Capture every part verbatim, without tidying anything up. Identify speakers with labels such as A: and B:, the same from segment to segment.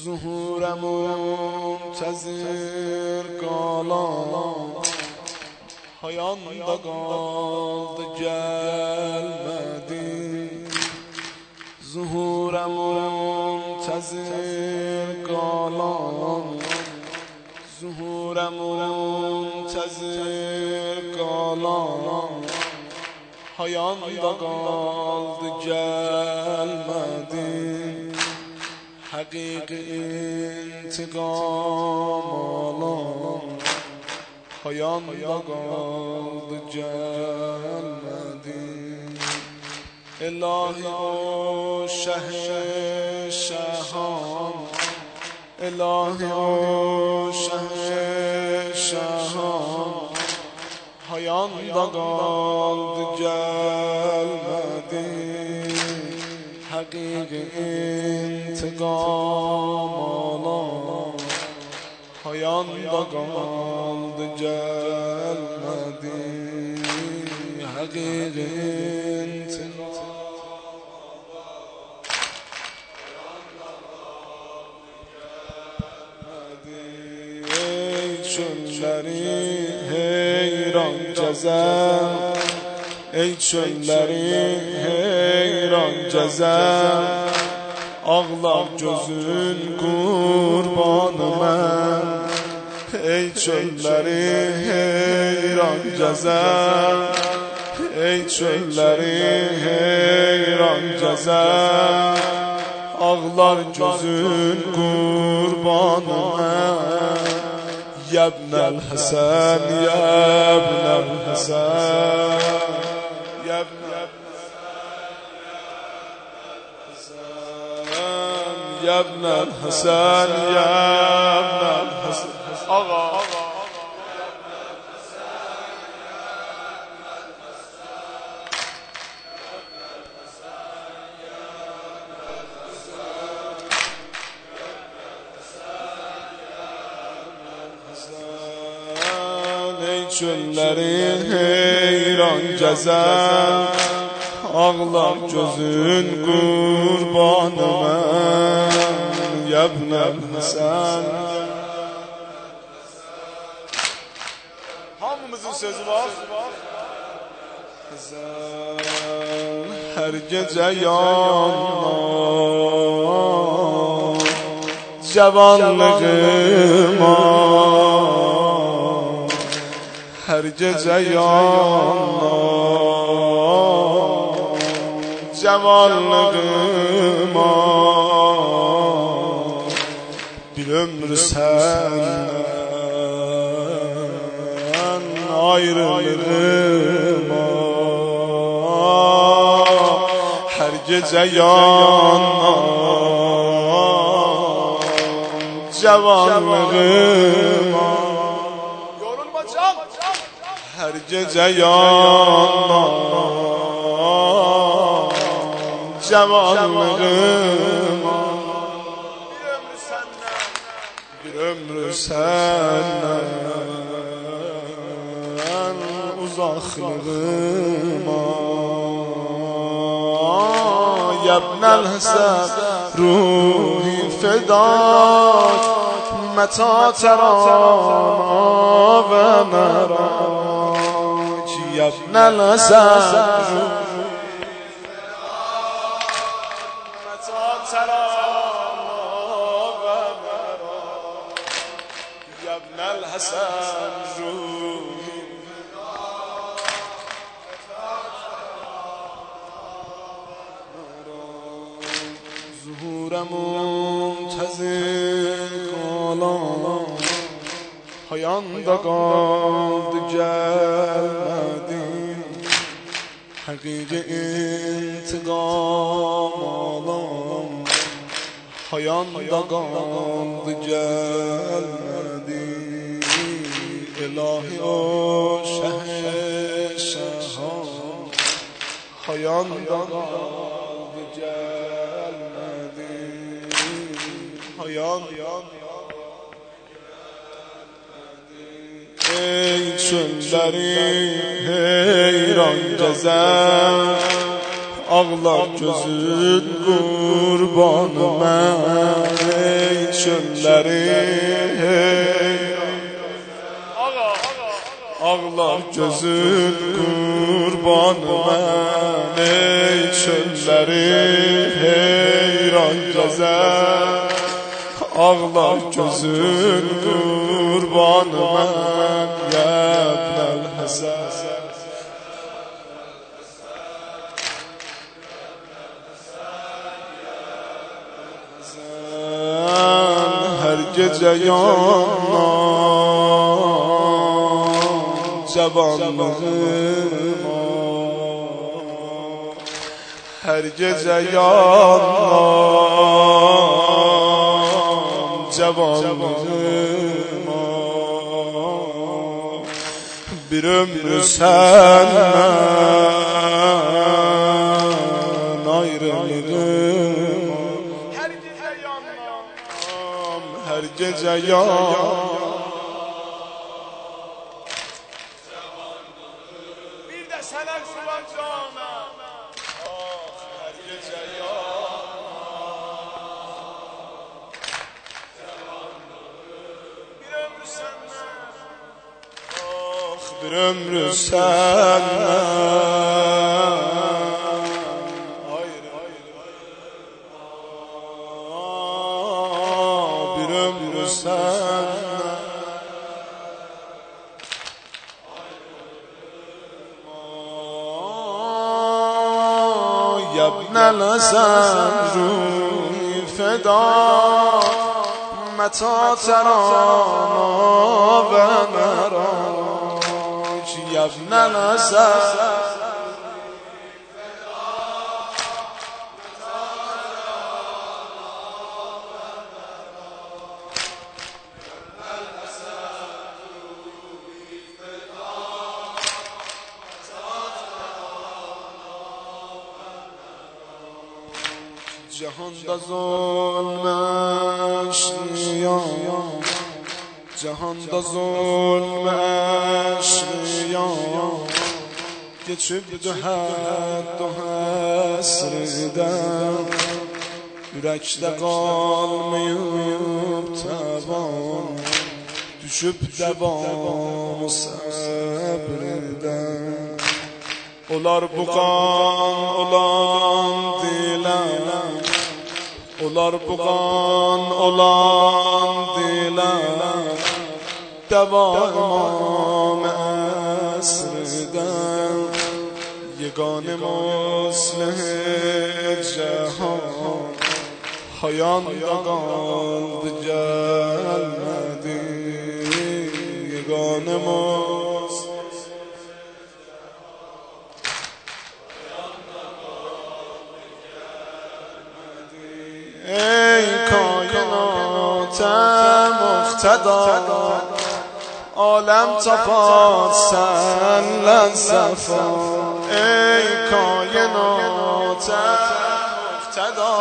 A: ظهورم منتظر kalan hayanda kaldı gelmedi. Zuhurem muntazir kalan Zuhurem muntazir kalan hayanda kaldı gelmedi. Hakiki intikam alan hayanda kaldı gelmedi. İlahi o şeh şehan İlahi o şeh şehan hayanda kaldı gelmedi. Hakiki intikam alan hayanda kaldı gelmedi. Hakiki intikam çölleri heyran cezem Ey çölleri heyran cezem Ağlar gözün kurbanı mən Ey çölleri heyran cezem Ey çölleri heyran cezem Ağlar gözün kurbanı mən Ya ibnel Hasan, ya ibnel Hasan, ya ibnel Hasan, ya ibnel Hasan, ya ibnel Hasan. Ağa. Çölleri heyran cezem Ağlar gözün kurbanı mən Ya ibnel Hasan. Hamımızın sözü var. Her gece yanmam Cevanlığıma Her gece yanmam Cevanlığıma Bir ömrü senden ayrılığıma Her gece yanmam Cevanlığıma Her gece yanmam Cevanlığıma Bir ömrü senden uzaklığıma Ya ibnel Hasan ruhi fedak Meta terana ve merak Ya ibnel Hasan Meta terana ve merak Ya ibnel Hasan Zuhurem muntazir kalan hayanda kaldı gelmedi. Hakiki intikam alan hayanda kaldı gelmedi. İlahi o şeh şehan hayanda kaldı gelmedi. Hayanda Ey çölleri heyran cezem Ağlar gözün kurbanı mən Ey çölleri ağlar gözün kurbanı mən ey çölleri heyran gezer ağlar gözün kurbanı mən yəbnəl həsən her gece yanan cavanlığıma her gece yanan cavanlığıma bir ömrü senden ayrılığıma her gece yanan bir de selam sular cana her gece yanan bir ömrü senden ah bir ömrü senden يا ابن الحسن روی فدا متى ترانا و نراك يا ابن الحسن Cahanda zulmeş niyan Cahanda zulmeş niyan Geçip dühet o hesriden Yürekte kalmayıp taban Düşüp devam sabriden Olar buğan olan dilen Olar buğan olan dilen Deva imam esriden Yegane muslih cehan Hayanda kaldı gelmedi Yegane muslih ای کائنات مقتدا عالم تپاد سن صفا ای کائنات مقتدا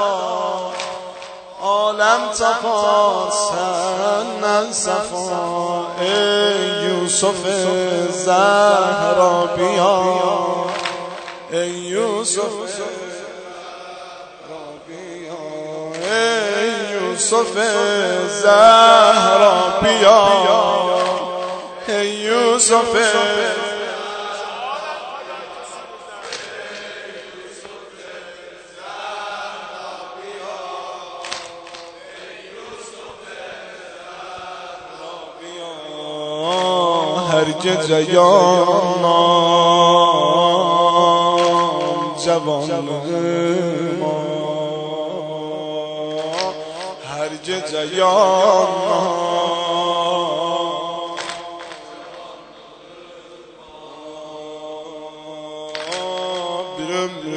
A: عالم تپاد سن صفا ای یوسف زهرا بیا ای یوسف یوسف زهرا بیا ای یوسف هر gece yanan cavanlığıma her gece yanan bir ömrü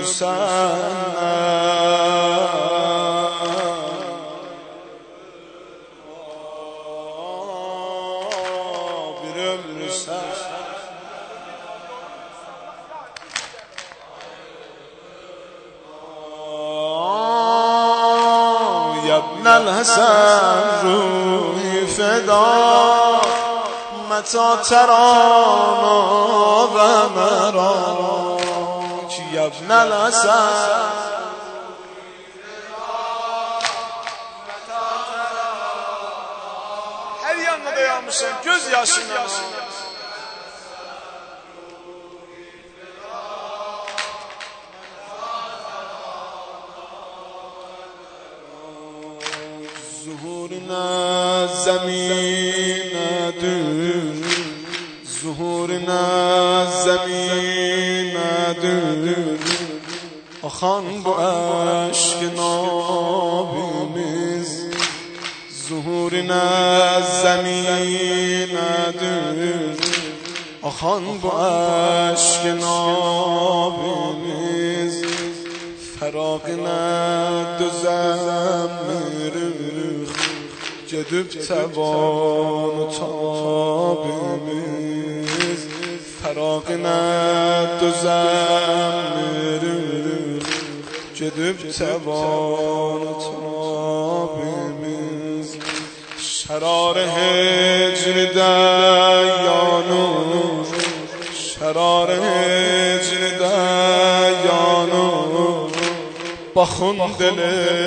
A: senden bir ömrü senden يا ابن الحسن روحي فدا متى ترانا ومراك يا ابن الحسن yanına dayanmışım göz yaşına.
B: ظهورنا زمین دور ظهورنا زمین دور آخان bu aşk nabimiz ظهورنا زمین دور آخان bu aşk nabimiz فراقنا دو زمیر جدب توان و تابimiz فراقنا دو زمیر جدب توان و تابimiz شرار هجر دیانو شرار هجر دیانو با خون دل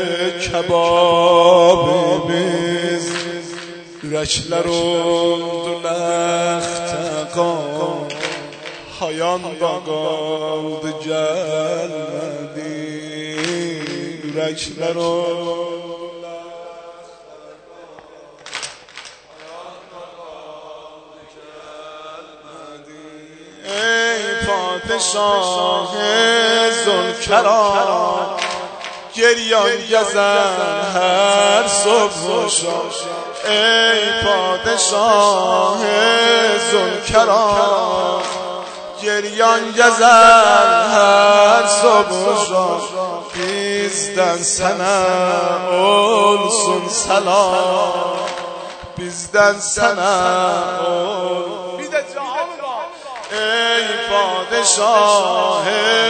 B: کبابimiz yürekler oldu lextəqa hayanda qaldı gəlmədi yürekler oldu lextəqa hayanda qaldı gəlmədi ey padişah Zülkeram گریان گزن هر صبح و شام ای پادشاه ذوالکرام گریان گزن هر صبح و شام bizden sana olsun selam bizden sana olsun bir de ey padişah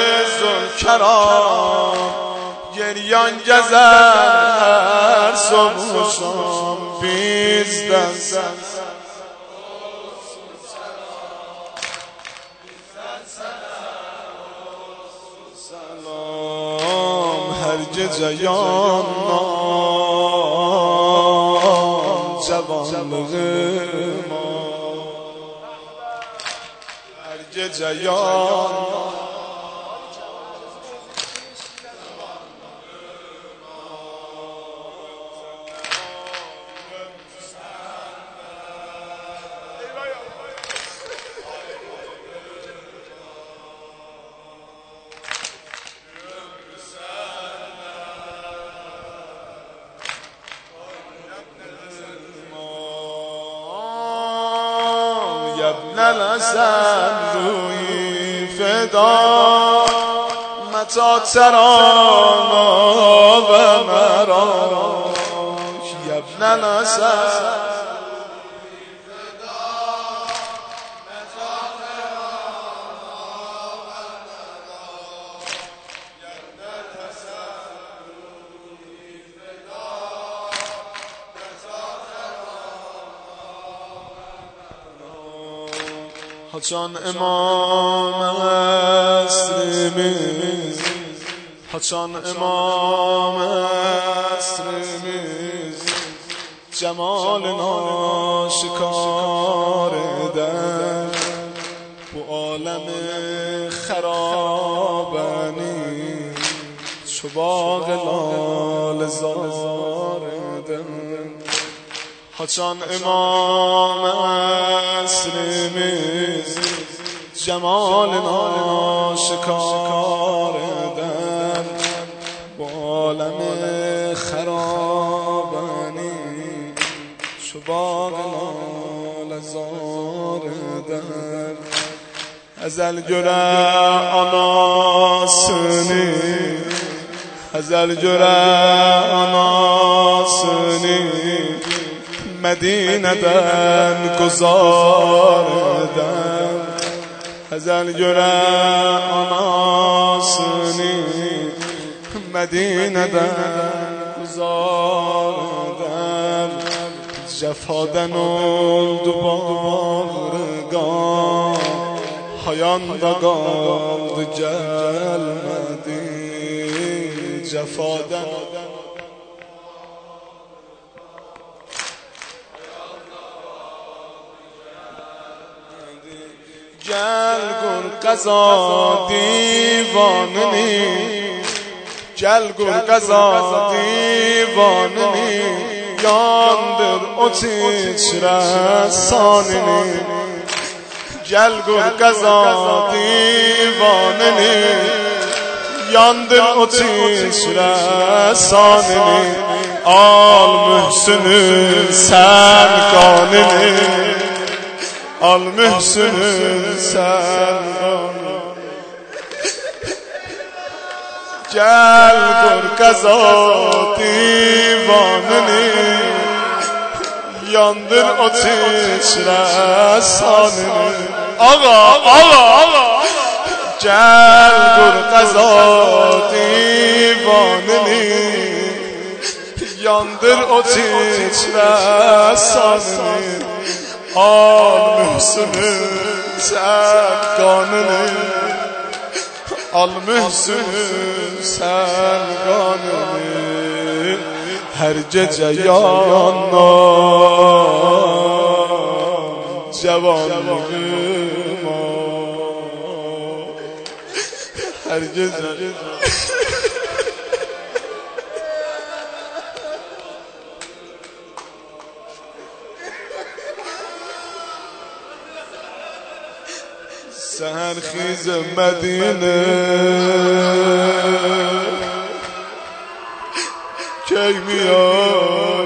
B: ذوالکرام گریان گزن هر صبح و شام bizden سلام هر gece yanmam cavanlığıma her gece yanmam نلسن روی فدا متا ترانا و مرا یبن نلسن haçan imam asrimiz haçan imam asrimiz cemalına şikar eder bu alemi خرابنی چو باغ لال زار eder haçan imam asrimiz cemalına şikar eder bu alemi خرابنی چو باغ لال زار eder ازل göre anasını ازل göre anasını Medine'den guzar eder ezel göre anasını Medine'den guzar eder cefaden oldu bağrıgan hayanda kaldı gelmedi cefaden gel gur qazo divanini gel gur qazo divanini yandır o titre sanini gel gur qazo divanini yandır o titre sanini al mühsünü sen kanini al mühsünü sen gel gur qazo divanini yandır o titre sanini ağa ağa ağa gel gur qazo divanini yandır o titre sanini al mühsünü sen kanını al mühsünü sen kanını her gece yanma cevanlığıma her gece seher khiz Medine keymiyan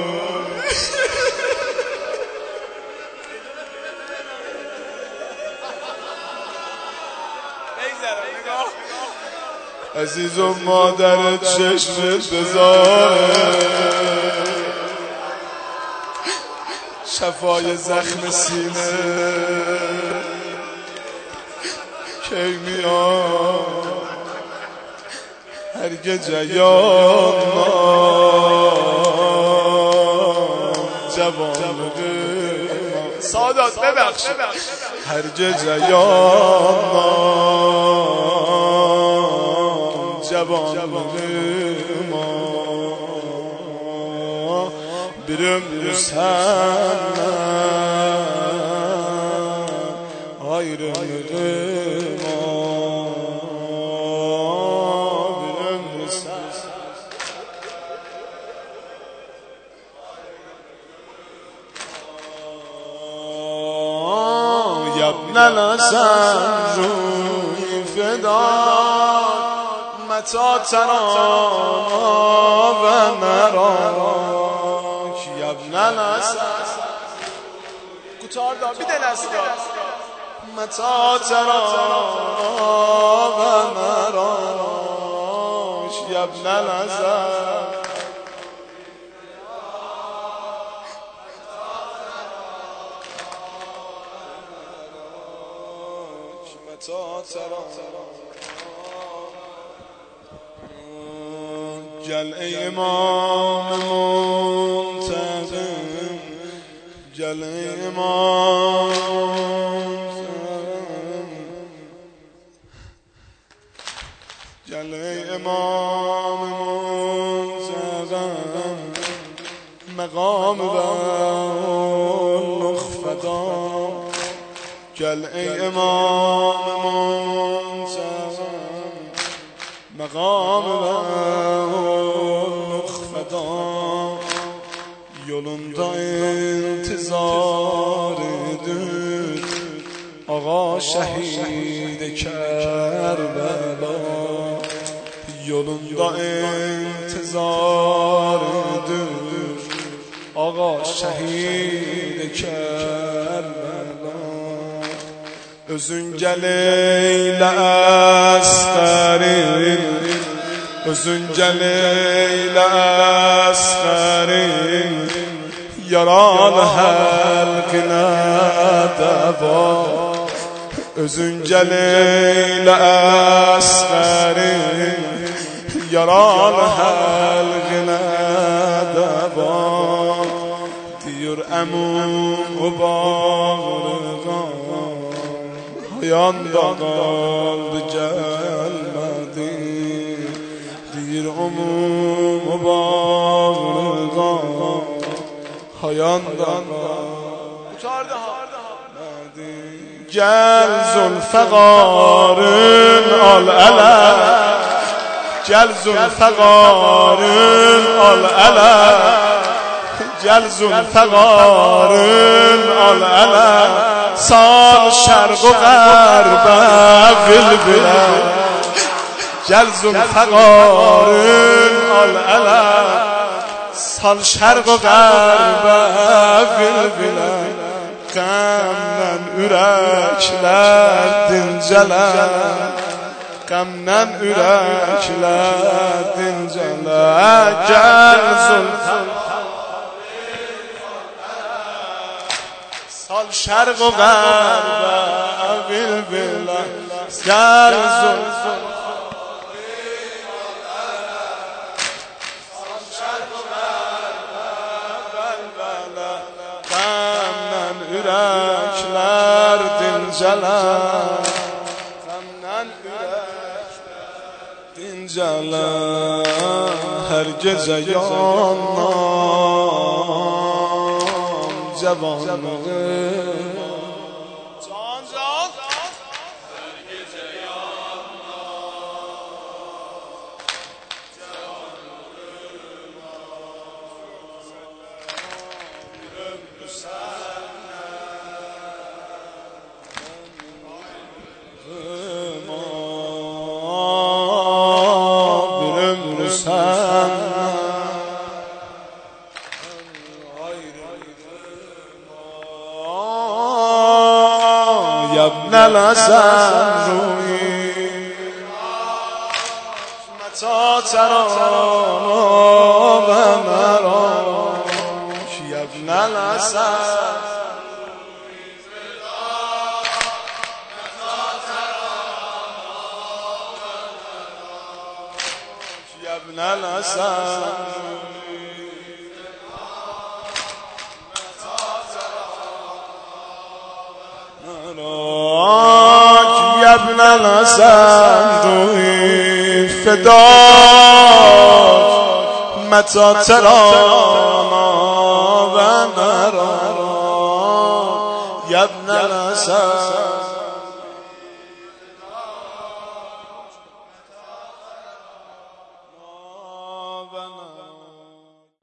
B: عزیزم مادرت چشمت بذاره شفای زخم سینه کی میاد هر گجه یادم جوانم سادات ببخش هر گجه یادم جوانم برم senden ayrıldım يا ابن الحسن روی فدا متى ترانا و نراك يا ابن الحسن کوتاه دا بیدن استا متى ترانا و نراك يا ابن الحسن جل ای امام منتظم جل ای امام جل ای امام منتظم مقام و نخفدا جل ای امام منتظم مقام و نخفدا yolunda intizar edin Ağa şehid Kerbela yolunda intizar edin Ağa şehid Kerbela özün gel eyle asgarin özün gel eyle asgarin yaralı halkına deva özün gel eyle asgarin yaralı halkına deva diyor emum o bağırgan hayanda kaldı gelmedi dir umum o bağırgan hayanda kaldı
A: گل ذوالفقار العلا گل ذوالفقار العلا گل ذوالفقار العلا سال شرق و غرب بلبلا گل ذوالفقار العلا سال شرق و غرب بلبلا غمنن ürəklər dincələr غمنن ürəklər dincələr gəl sal şərq و غرب bilbilə gəl ürəklər dincələr Qəmdən ürəklər dincələr Hər gecə yandan Cavanlığım Can can Hər gecə yandan يا ابن الحسن روحي متى ترى ومراك يا ابن الحسن يا ابن الحسن يا ابن الحسن روحي فداك متى ترانا ونراك يا ابن الحسن